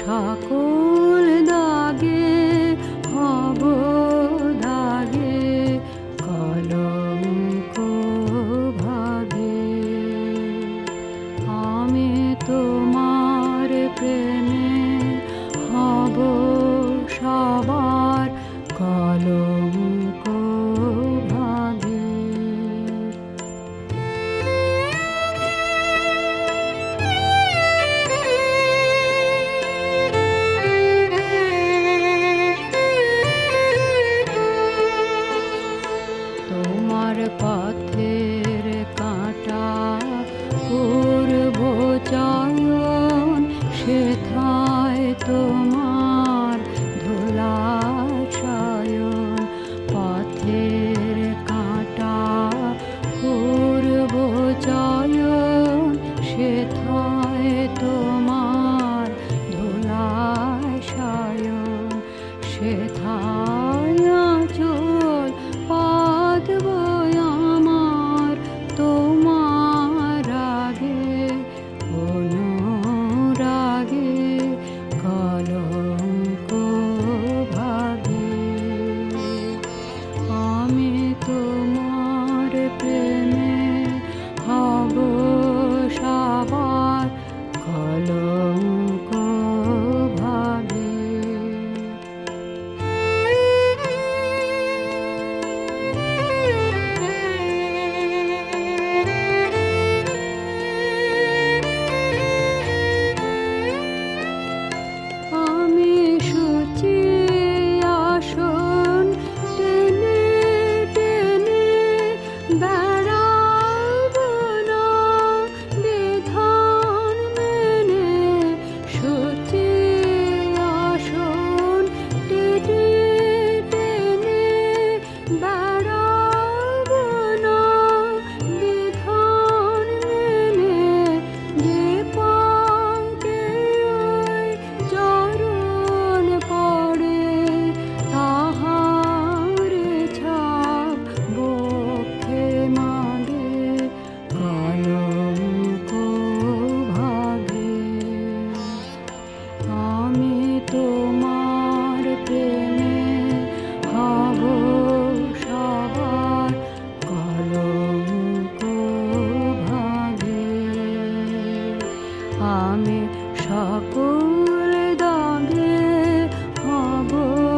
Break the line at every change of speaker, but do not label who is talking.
সকল দাগে হব দাগে কলঙ্ক ভাগে। আমি তোমার প্রেমে হব সবার কলঙ্ক ভাগে। তোমার পথের কাঁটা পূর্ব চয়ন, সেথায় তোমার ধুলা শয়ন। পথের কাঁটা পূর্ব চয়ন, সেথায় তোমার ধুলা শয়ন। সেথায় আঁচল পাতব আমার তোমার আগে, অনুরাগে কলঙ্ক ভাগে। আমি তোমার প্রেমে হব সবার কলঙ্ক ভাগে। আমি সূচি আসন টেনে টেনে বেড়াব না বিধান মেনে। সূচি আসন টেনে টেনে বেড়াব না বিধান মেনে। যে পাকে ওই চরণ পড়ে, তাহার ছাপ বক্ষে মাগে কলঙ্ক ভাগে। আমি তোমার প্রেমে হব সবার কলঙ্ক ভাগে। আমি সকল দাগে হব